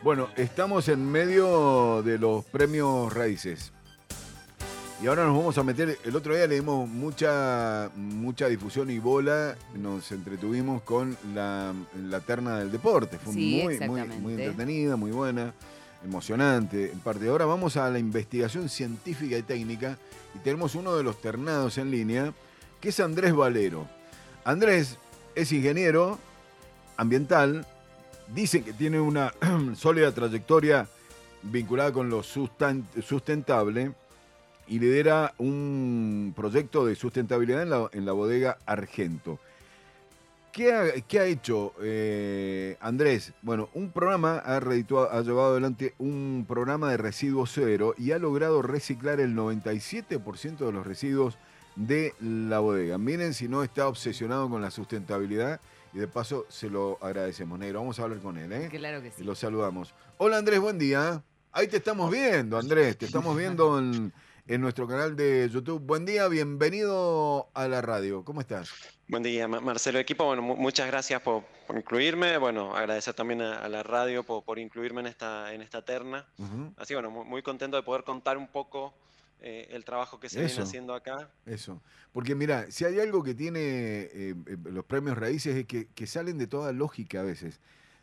Bueno, estamos en medio de los premios Raíces. Y ahora nos vamos a meter, el otro día le dimos mucha difusión y bola, nos entretuvimos con la terna del deporte. Fue Sí, muy exactamente. entretenida, muy buena, emocionante. En parte, ahora vamos a la investigación científica y técnica y tenemos uno de los ternados en línea, que es Andrés Valero. Andrés es ingeniero ambiental, dice que tiene una sólida trayectoria vinculada con lo sustentable y lidera un proyecto de sustentabilidad en la bodega Argento. ¿Qué ha hecho Andrés? Bueno, ha llevado adelante un programa de residuos cero y ha logrado reciclar el 97% de los residuos de la bodega. Miren si no está obsesionado con la sustentabilidad y de paso se lo agradecemos. Negro, vamos a hablar con él, ¿eh? Claro que Y sí. lo saludamos. Hola Andrés, buen día. Ahí te estamos viendo, Andrés. Te estamos viendo en nuestro canal de YouTube. Buen día, bienvenido a la radio. ¿Cómo estás? Buen día, Marcelo Equipo. Bueno, muchas gracias por incluirme. Bueno, agradecer también a la radio por incluirme en esta terna. Ujú. Así, bueno, muy contento de poder contar un poco el trabajo que se viene Eso, haciendo acá. eso. Porque mira, si hay algo que tiene los premios raíces es que salen de toda lógica a veces,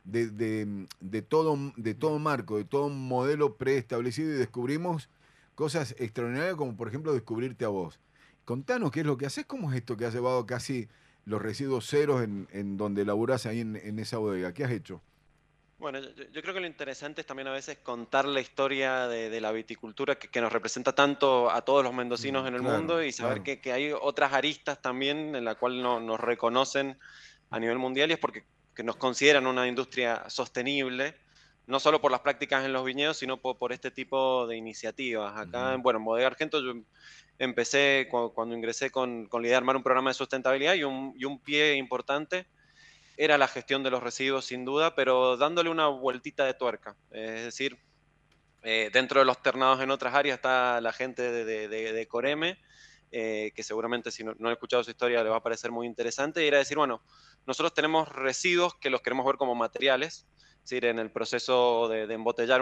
de todo marco, de todo modelo preestablecido y descubrimos cosas extraordinarias como por ejemplo descubrirte a vos. Contanos qué es lo que haces, cómo es esto que has llevado casi los residuos ceros en donde laburás ahí en esa bodega. ¿Qué has hecho? Bueno, yo creo que lo interesante es también a veces contar la historia de la viticultura que nos representa tanto a todos los mendocinos en el Claro, mundo y saber claro. que hay otras aristas también en la cual nos reconocen a nivel mundial y es porque que nos consideran una industria sostenible, no solo por las prácticas en los viñedos, sino por este tipo de iniciativas. Acá, Ujú. bueno, en Bodega Argento yo empecé cuando ingresé con la idea de armar un programa de sustentabilidad y un pie importante era la gestión de los residuos sin duda, pero dándole una vueltita de tuerca. Es decir, dentro de los ternados en otras áreas está la gente de Coreme, que seguramente si no he escuchado su historia le va a parecer muy interesante, y era decir, bueno, nosotros tenemos residuos que los queremos ver como materiales, es decir, en el proceso de embotellar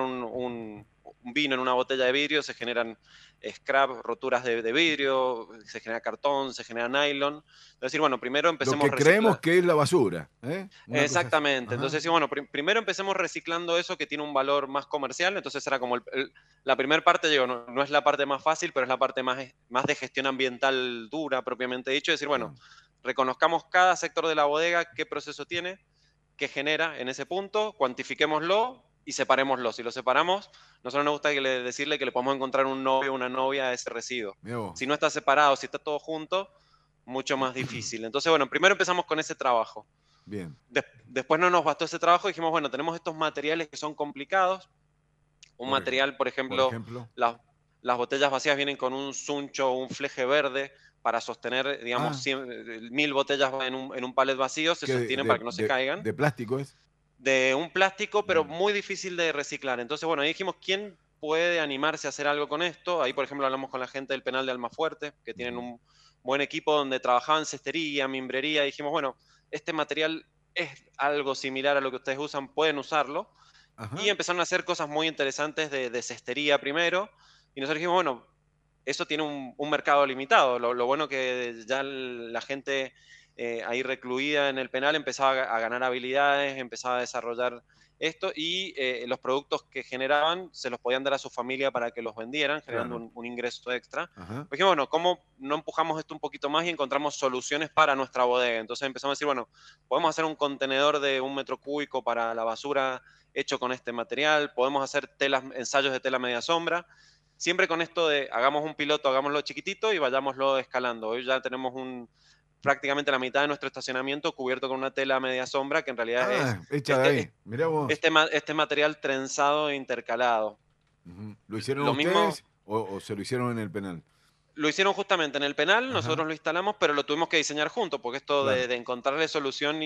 un vino en una botella de vidrio se generan scrap, roturas de vidrio, se genera cartón, se genera nylon. Es decir, bueno, primero Lo empecemos que creemos reciclar. que es la basura, ¿eh? Una cosa así. Exactamente. Ajá. Entonces, sí, bueno, primero empecemos reciclando eso que tiene un valor más comercial. Entonces era como la primera parte, digo, no es la parte más fácil, pero es la parte más de gestión ambiental dura, propiamente dicho. Es decir, bueno, Claro. reconozcamos cada sector de la bodega, qué proceso tiene, qué genera en ese punto, cuantifiquémoslo y separémoslo. Si lo separamos, nosotros nos gusta decirle que le podemos encontrar un novio o una novia a ese residuo. Mirá Si vos. no está separado, si está todo junto, mucho más difícil. Entonces, bueno, primero empezamos con ese trabajo. Bien. Después no nos bastó ese trabajo, dijimos, bueno, tenemos estos materiales que son complicados. Un Por ejemplo. material, por Por ejemplo, ejemplo. las, las botellas vacías vienen con un suncho o un fleje verde para sostener, digamos, Ah, 1000 botellas en un palet vacío, se ¿qué sostienen para que no se caigan. de plástico es? De un plástico, pero Mm, muy difícil de reciclar. Entonces, bueno, ahí dijimos, ¿quién puede animarse a hacer algo con esto? Ahí, por ejemplo, hablamos con la gente del penal de Almafuerte, que tienen ujú. un buen equipo donde trabajaban cestería, mimbrería, y dijimos, bueno, este material es algo similar a lo que ustedes usan, pueden usarlo. Y Ajá. empezaron a hacer cosas muy interesantes de cestería primero. Y nosotros dijimos, bueno, eso tiene un mercado limitado. Lo bueno que ya la gente ahí recluida en el penal empezaba a ganar habilidades, empezaba a desarrollar esto y los productos que generaban se los podían dar a su familia para que los vendieran, generando Claro. un ingreso extra. Ajá. Pues dijimos, bueno, ¿cómo no empujamos esto un poquito más y encontramos soluciones para nuestra bodega? Entonces empezamos a decir, bueno, podemos hacer un contenedor de 1 metro cúbico para la basura hecho con este material, podemos hacer ensayos de tela media sombra, siempre con esto de hagamos un piloto, hagámoslo chiquitito y vayámoslo escalando. Hoy ya tenemos prácticamente la mitad de nuestro estacionamiento cubierto con una tela media sombra que en realidad es Ah, hecha de este, ahí. Mirá vos. este material trenzado e intercalado. Ujú. ¿Lo hicieron Lo mismo ustedes o se lo hicieron en el penal? lo hicieron justamente en el penal, Ajá. nosotros lo instalamos, pero lo tuvimos que diseñar juntos, porque esto Claro. de encontrarle solución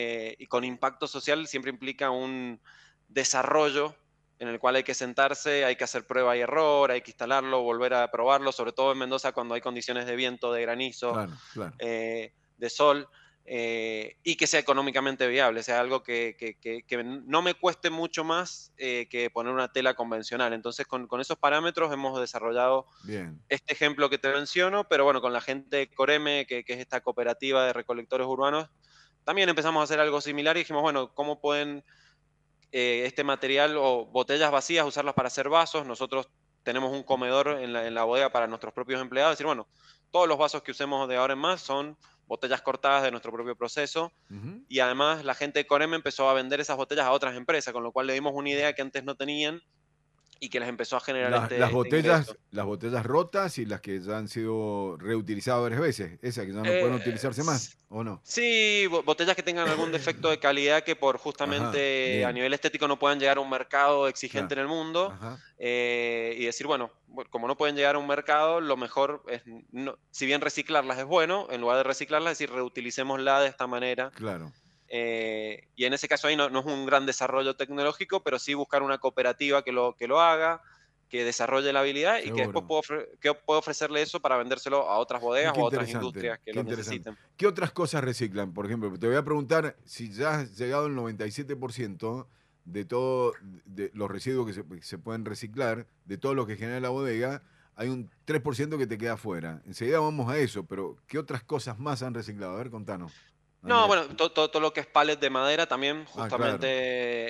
y con impacto social siempre implica un desarrollo en el cual hay que sentarse, hay que hacer prueba y error, hay que instalarlo, volver a probarlo, sobre todo en Mendoza cuando hay condiciones de viento, de granizo, Claro, claro. de sol. y que sea económicamente viable, sea algo que no me cueste mucho más que poner una tela convencional. Entonces, con esos parámetros hemos desarrollado Bien. este ejemplo que te menciono, pero bueno, con la gente de Coreme, que es esta cooperativa de recolectores urbanos, también empezamos a hacer algo similar y dijimos, bueno, ¿cómo pueden este material o botellas vacías usarlas para hacer vasos? Nosotros tenemos un comedor en la bodega para nuestros propios empleados, decir, bueno, todos los vasos que usemos de ahora en más son botellas cortadas de nuestro propio proceso. Ujú. Y además la gente de Coreme empezó a vender esas botellas a otras empresas, con lo cual le dimos una idea que antes no tenían y que les empezó a generar Las este ingreso. las botellas rotas y las que ya han sido reutilizadas varias veces, esas que ya no pueden Eh, utilizarse más, s- ¿o no? sí, botellas que tengan algún defecto de calidad que por Ajá, justamente a bien, nivel estético no puedan llegar a un mercado exigente claro. en el mundo. Ajá, Y decir, bueno, como no pueden llegar a un mercado, lo mejor es, si bien reciclarlas es bueno, en lugar de reciclarlas, decir, reutilicémosla de esta manera. claro. Y en ese caso ahí no es un gran desarrollo tecnológico, pero sí buscar una cooperativa que lo haga, que desarrolle la habilidad y que después Seguro. que pueda ofrecerle eso para vendérselo a otras bodegas o Qué a otras interesante, industrias que qué lo interesante. necesiten. ¿Qué otras cosas reciclan? Por ejemplo, te voy a preguntar si ya has llegado al 97% de todos los residuos que se pueden reciclar, de todo lo que genera la bodega, hay un 3% que te queda afuera. Enseguida vamos a eso, pero ¿qué otras cosas más han reciclado? A ver, contanos, No, Andrés. bueno, todo lo que es pallet de madera también, Ah, justamente claro.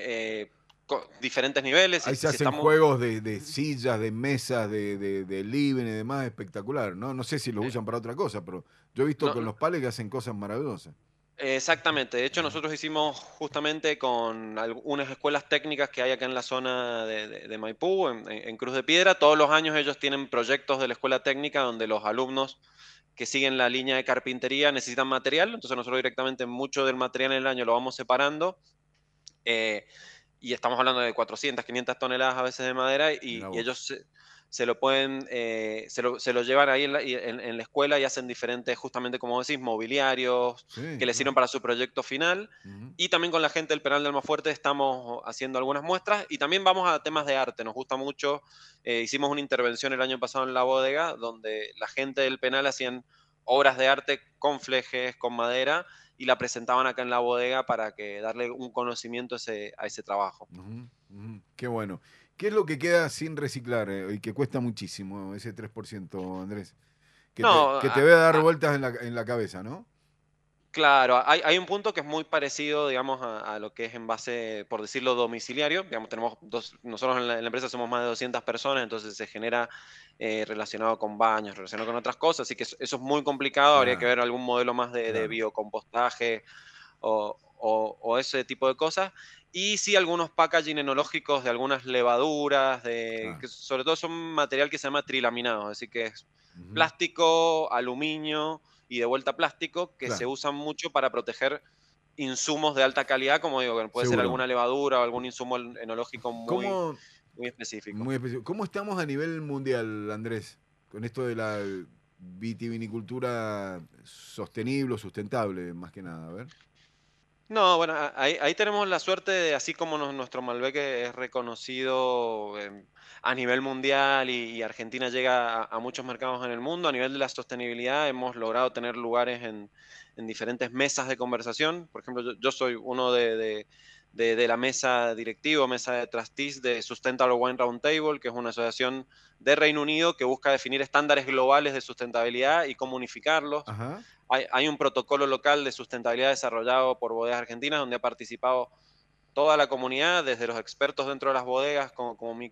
diferentes niveles. Ahí se Si hacen estamos, juegos de sillas, de mesas, de living y demás, espectacular, ¿no? No sé si los eh, usan para otra cosa, pero yo he visto no, con los pales que hacen cosas maravillosas. exactamente. De hecho, Ajá. nosotros hicimos justamente con algunas escuelas técnicas que hay acá en la zona de Maipú, en Cruz de Piedra. Todos los años ellos tienen proyectos de la escuela técnica donde los alumnos que siguen la línea de carpintería necesitan material. Entonces nosotros directamente mucho del material en el año lo vamos separando. eh, y estamos hablando de 400, 500 toneladas a veces de madera Mira y ellos vos. se lo pueden, se lo llevan ahí en la escuela y hacen diferentes, justamente como decís, mobiliarios que Sí, les sirven claro. para su proyecto final. Ujú. Y también con la gente del Penal de Almafuerte estamos haciendo algunas muestras y también vamos a temas de arte, nos gusta mucho. Hicimos una intervención el año pasado en la bodega donde la gente del penal hacían obras de arte con flejes, con madera y la presentaban acá en la bodega para que darle un conocimiento a ese trabajo. Ujú, ujú. Qué bueno. ¿Qué es lo que queda sin reciclar y que cuesta muchísimo, ese 3%, Andrés? No, Que te debe dar vueltas en la cabeza, ¿no? claro, hay un punto que es muy parecido, digamos, a lo que es envase, por decirlo, domiciliario. Digamos, nosotros en la empresa somos más de 200 personas, entonces se genera relacionado con baños, relacionado con otras cosas, así que eso es muy complicado. Habría que Claro, ver algún modelo más de claro. biocompostaje o ese tipo de cosas. Y sí, algunos packaging enológicos de algunas levaduras, Claro. que sobre todo son material que se llama trilaminado, así que es Ujú, plástico, aluminio y de vuelta plástico, que se claro. usan mucho para proteger insumos de alta calidad, como digo, que puede ser Seguro. alguna levadura o algún insumo enológico ¿Cómo, muy específico. muy específico, ¿cómo estamos a nivel mundial, Andrés? Con esto de la vitivinicultura sostenible o sustentable, más que nada. A ver. No, bueno, ahí tenemos la suerte de, así como nuestro Malbec es reconocido a nivel mundial y Argentina llega a muchos mercados en el mundo, a nivel de la sostenibilidad hemos logrado tener lugares en diferentes mesas de conversación. Por ejemplo, yo soy uno de la mesa directiva, mesa de trustees de Sustainable Wine Roundtable, que es una asociación de Reino Unido que busca definir estándares globales de sustentabilidad y cómo unificarlos. Ajá. Hay un protocolo local de sustentabilidad desarrollado por bodegas argentinas donde ha participado toda la comunidad, desde los expertos dentro de las bodegas, como mi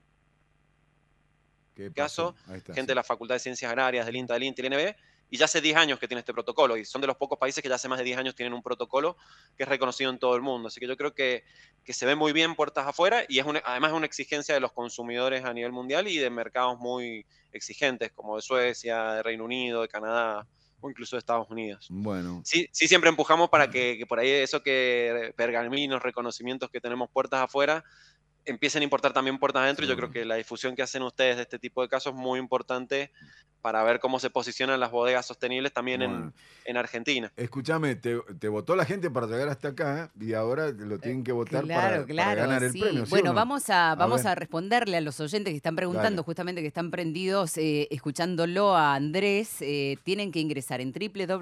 ¿Qué pasó? caso, Ahí está, gente de sí. la Facultad de Ciencias Agrarias, del Ujú. INTA, del INTA y del INB, y ya hace 10 años que tiene este protocolo, y son de los pocos países que ya hace más de 10 años tienen un protocolo que es reconocido en todo el mundo. Así que yo creo que se ve muy bien puertas afuera, y además es una exigencia de los consumidores a nivel mundial y de mercados muy exigentes, como de Suecia, de Reino Unido, de Canadá o incluso de Estados Unidos. Bueno, Sí, sí siempre empujamos para que por ahí eso que pergaminos, reconocimientos que tenemos puertas afuera, empiecen a importar también puertas adentro. Yo Seguro. creo que la difusión que hacen ustedes de este tipo de casos es muy importante para ver cómo se posicionan las bodegas sostenibles también Bueno, en Argentina. escúchame, te votó la gente para llegar hasta acá y ahora lo tienen que votar Claro, para claro, ganar el sí. premio, ¿sí o Bueno, no? vamos ver, a responderle a los oyentes que están preguntando, dale. justamente que están prendidos, escuchándolo a Andrés. Tienen que ingresar en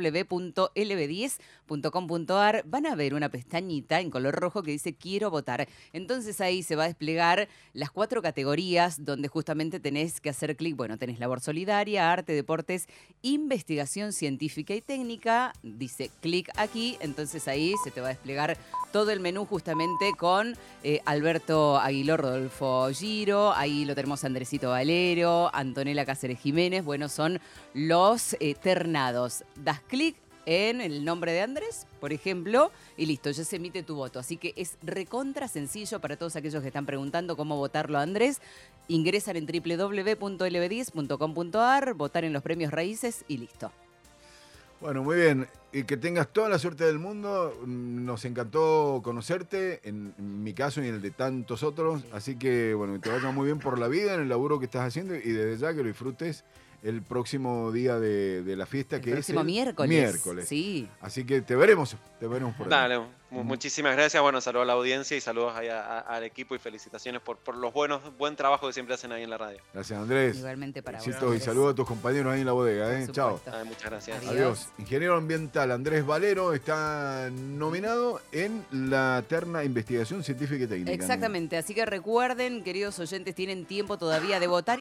www.lb10.com.ar. Van a ver una pestañita en color rojo que dice quiero votar. Entonces ahí se va a desplegar las 4 categorías donde justamente tenés que hacer clic. Bueno, tenés labor solidaria, arte, deportes, investigación científica y técnica. Dice clic aquí, entonces ahí se te va a desplegar todo el menú justamente con Alberto Aguiló, Rodolfo Giro, ahí lo tenemos a Andresito Valero, Antonella Cáceres Jiménez. Bueno, son los ternados. Das clic en el nombre de Andrés, por ejemplo, y listo, ya se emite tu voto. Así que es recontra sencillo para todos aquellos que están preguntando cómo votarlo a Andrés. Ingresan en www.lb10.com.ar, votar en los premios raíces y listo. Bueno, muy bien. Y que tengas toda la suerte del mundo. Nos encantó conocerte, en mi caso y en el de tantos otros. Así que, bueno, te vaya muy bien por la vida, en el laburo que estás haciendo y desde ya que lo disfrutes el próximo día de la fiesta, que es próximo el miércoles. Sí. Así que te veremos por ahí. Dale, muchísimas gracias. Bueno, saludos a la audiencia y saludos ahí al equipo y felicitaciones por los buen trabajo que siempre hacen ahí en la radio. Gracias, Andrés. Igualmente para vos. Éxitos y saludos a tus compañeros ahí en la bodega. Por Chao. supuesto. Muchas gracias. Adiós. Ingeniero ambiental Andrés Valero está nominado en la terna Investigación Científica y Técnica. Exactamente, así que recuerden, queridos oyentes, tienen tiempo todavía de votar.